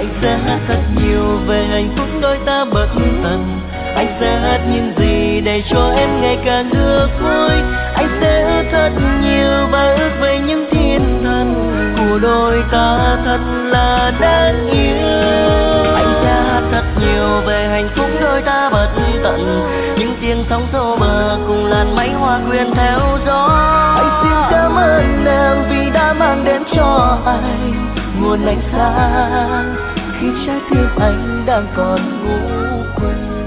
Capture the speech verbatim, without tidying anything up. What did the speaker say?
Anh sẽ hát thật nhiều về hạnh phúc đôi ta bất tận. Anh sẽ hát những gì để cho em ngày càng ước vui. Anh sẽ hát thật nhiều và ước về những thiên thần của đôi ta thật là đáng yêu. Anh sẽ hát thật nhiều về hạnh phúc đôi ta bất tận, những tiếng sóng xô bờ cùng làn máy hoa quyện theo gió. Anh xin cảm ơn em vì đã mang đến cho anh nguồn ánh sáng khi trái tim anh đang còn ngủ quên.